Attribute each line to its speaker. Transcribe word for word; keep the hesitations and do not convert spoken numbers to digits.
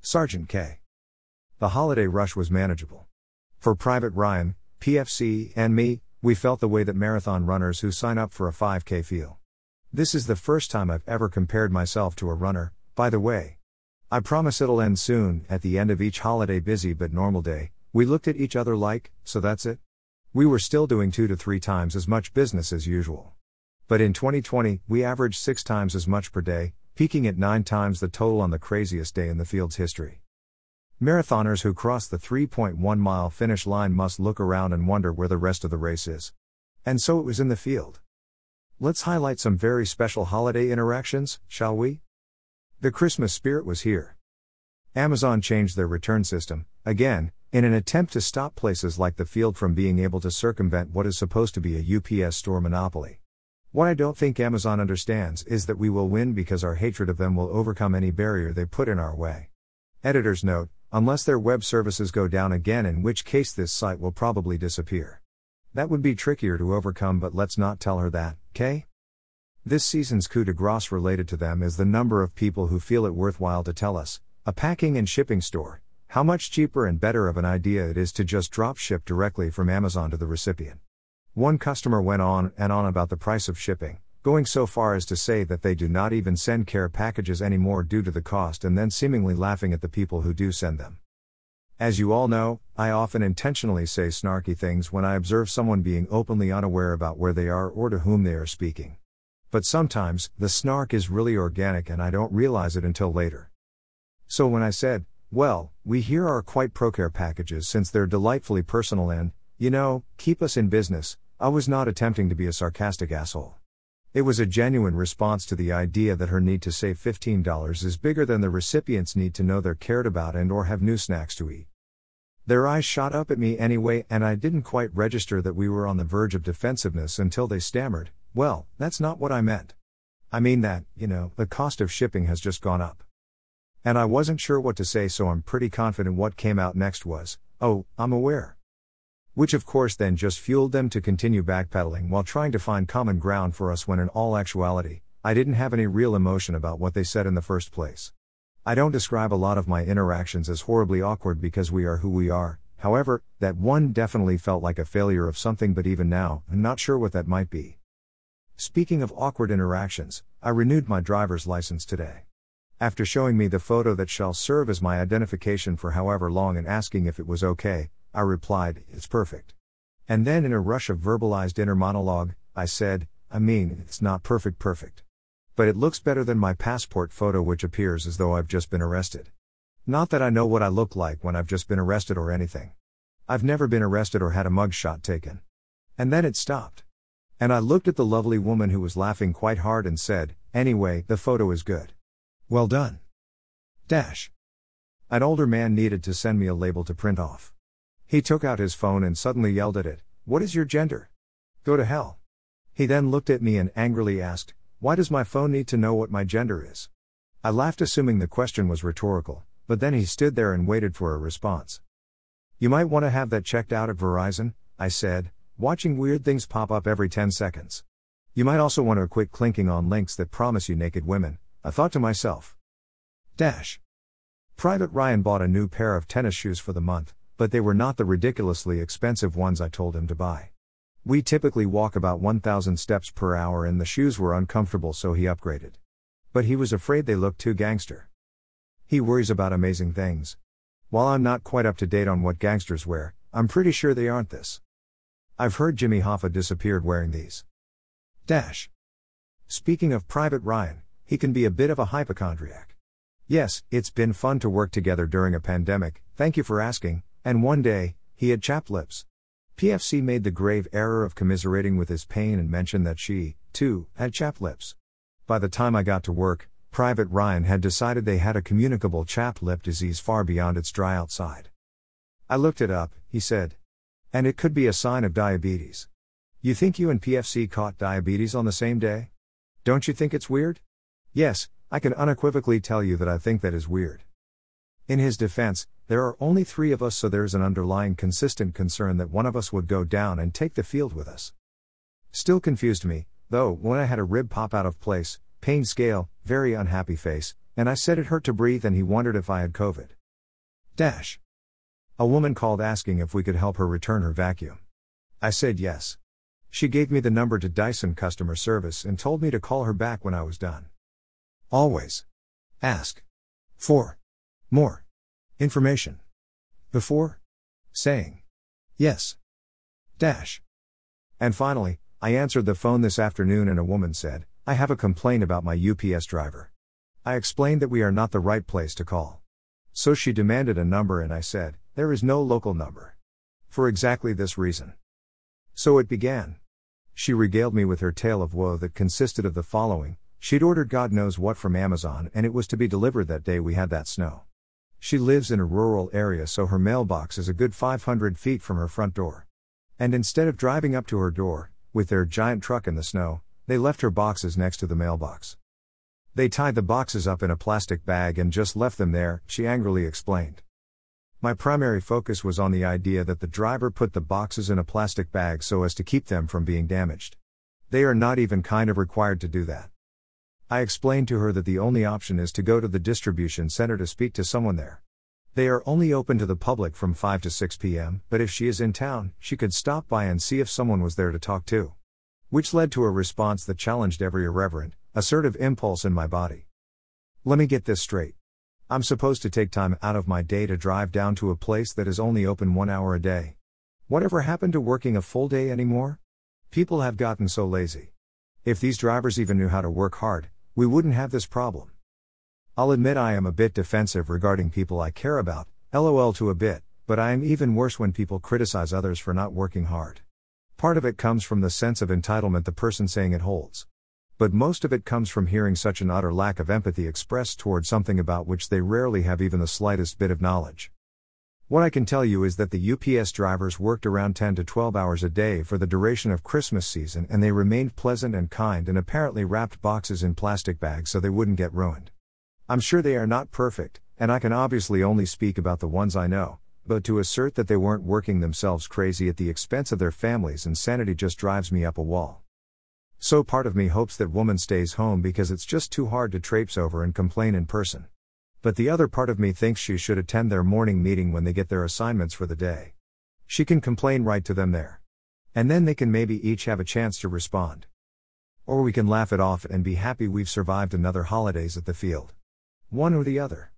Speaker 1: Sergeant K. The holiday rush was manageable. For Private Ryan, P F C, and me, we felt the way that marathon runners who sign up for a five K feel. This is the first time I've ever compared myself to a runner, by the way. I promise it'll end soon. At the end of each holiday busy but normal day, we looked at each other like, so that's it? We were still doing two to three times as much business as usual. But in twenty twenty, we averaged six times as much per day, peaking at nine times the total on the craziest day in the field's history. Marathoners who cross the three point one mile finish line must look around and wonder where the rest of the race is. And so it was in the field. Let's highlight some very special holiday interactions, shall we? The Christmas spirit was here. Amazon changed their return system, again, in an attempt to stop places like the field from being able to circumvent what is supposed to be a U P S store monopoly. What I don't think Amazon understands is that we will win because our hatred of them will overcome any barrier they put in our way. Editor's note, unless their web services go down again, in which case this site will probably disappear. That would be trickier to overcome, but let's not tell her that, okay? This season's coup de grace related to them is the number of people who feel it worthwhile to tell us, a packing and shipping store, how much cheaper and better of an idea it is to just drop ship directly from Amazon to the recipient. One customer went on and on about the price of shipping, going so far as to say that they do not even send care packages anymore due to the cost, and then seemingly laughing at the people who do send them. As you all know, I often intentionally say snarky things when I observe someone being openly unaware about where they are or to whom they are speaking. But sometimes, the snark is really organic and I don't realize it until later. So when I said, well, we here are quite pro-care packages since they're delightfully personal and, you know, keep us in business, I was not attempting to be a sarcastic asshole. It was a genuine response to the idea that her need to save fifteen dollars is bigger than the recipient's need to know they're cared about and or have new snacks to eat. Their eyes shot up at me anyway, and I didn't quite register that we were on the verge of defensiveness until they stammered, well, that's not what I meant. I mean that, you know, the cost of shipping has just gone up. And I wasn't sure what to say, so I'm pretty confident what came out next was, oh, I'm aware. Which of course then just fueled them to continue backpedaling while trying to find common ground for us, when in all actuality, I didn't have any real emotion about what they said in the first place. I don't describe a lot of my interactions as horribly awkward because we are who we are, however, that one definitely felt like a failure of something, but even now, I'm not sure what that might be. Speaking of awkward interactions, I renewed my driver's license today. After showing me the photo that shall serve as my identification for however long and asking if it was okay, I replied, it's perfect. And then in a rush of verbalized inner monologue, I said, I mean, it's not perfect perfect. But it looks better than my passport photo, which appears as though I've just been arrested. Not that I know what I look like when I've just been arrested or anything. I've never been arrested or had a mug shot taken. And then it stopped. And I looked at the lovely woman who was laughing quite hard and said, anyway, the photo is good. Well done. Dash. An older man needed to send me a label to print off. He took out his phone and suddenly yelled at it, what is your gender? Go to hell. He then looked at me and angrily asked, why does my phone need to know what my gender is? I laughed, assuming the question was rhetorical, but then he stood there and waited for a response. You might want to have that checked out at Verizon, I said, watching weird things pop up every ten seconds. You might also want to quit clicking on links that promise you naked women, I thought to myself. Dash. Private Ryan bought a new pair of tennis shoes for the month, but they were not the ridiculously expensive ones I told him to buy. We typically walk about one thousand steps per hour and the shoes were uncomfortable, so he upgraded. But he was afraid they looked too gangster. He worries about amazing things. While I'm not quite up to date on what gangsters wear, I'm pretty sure they aren't this. I've heard Jimmy Hoffa disappeared wearing these. Dash. Speaking of Private Ryan, he can be a bit of a hypochondriac. Yes, it's been fun to work together during a pandemic, thank you for asking, and one day, he had chapped lips. P F C made the grave error of commiserating with his pain and mentioned that she, too, had chapped lips. By the time I got to work, Private Ryan had decided they had a communicable chapped lip disease far beyond its dry outside. I looked it up, he said. And it could be a sign of diabetes. You think you and P F C caught diabetes on the same day? Don't you think it's weird? Yes, I can unequivocally tell you that I think that is weird. In his defense, there are only three of us, so there's an underlying consistent concern that one of us would go down and take the field with us. Still confused me, though, when I had a rib pop out of place, pain scale, very unhappy face, and I said it hurt to breathe and he wondered if I had COVID. Dash. A woman called asking if we could help her return her vacuum. I said yes. She gave me the number to Dyson customer service and told me to call her back when I was done. Always ask for more information before saying yes. Dash. And finally, I answered the phone this afternoon and a woman said, I have a complaint about my U P S driver. I explained that we are not the right place to call. So she demanded a number and I said, there is no local number. For exactly this reason. So it began. She regaled me with her tale of woe that consisted of the following: she'd ordered God knows what from Amazon and it was to be delivered that day we had that snow. She lives in a rural area so her mailbox is a good five hundred feet from her front door. And instead of driving up to her door, with their giant truck in the snow, they left her boxes next to the mailbox. They tied the boxes up in a plastic bag and just left them there, she angrily explained. My primary focus was on the idea that the driver put the boxes in a plastic bag so as to keep them from being damaged. They are not even kind of required to do that. I explained to her that the only option is to go to the distribution center to speak to someone there. They are only open to the public from five to six p.m., but if she is in town, she could stop by and see if someone was there to talk to. Which led to a response that challenged every irreverent, assertive impulse in my body. Let me get this straight. I'm supposed to take time out of my day to drive down to a place that is only open one hour a day. Whatever happened to working a full day anymore? People have gotten so lazy. If these drivers even knew how to work hard, we wouldn't have this problem. I'll admit I am a bit defensive regarding people I care about, lol to a bit, but I am even worse when people criticize others for not working hard. Part of it comes from the sense of entitlement the person saying it holds. But most of it comes from hearing such an utter lack of empathy expressed toward something about which they rarely have even the slightest bit of knowledge. What I can tell you is that the U P S drivers worked around ten to twelve hours a day for the duration of Christmas season and they remained pleasant and kind and apparently wrapped boxes in plastic bags so they wouldn't get ruined. I'm sure they are not perfect, and I can obviously only speak about the ones I know, but to assert that they weren't working themselves crazy at the expense of their families and sanity just drives me up a wall. So part of me hopes that woman stays home because it's just too hard to traipse over and complain in person. But the other part of me thinks she should attend their morning meeting when they get their assignments for the day. She can complain right to them there. And then they can maybe each have a chance to respond. Or we can laugh it off and be happy we've survived another holidays at the field. One or the other.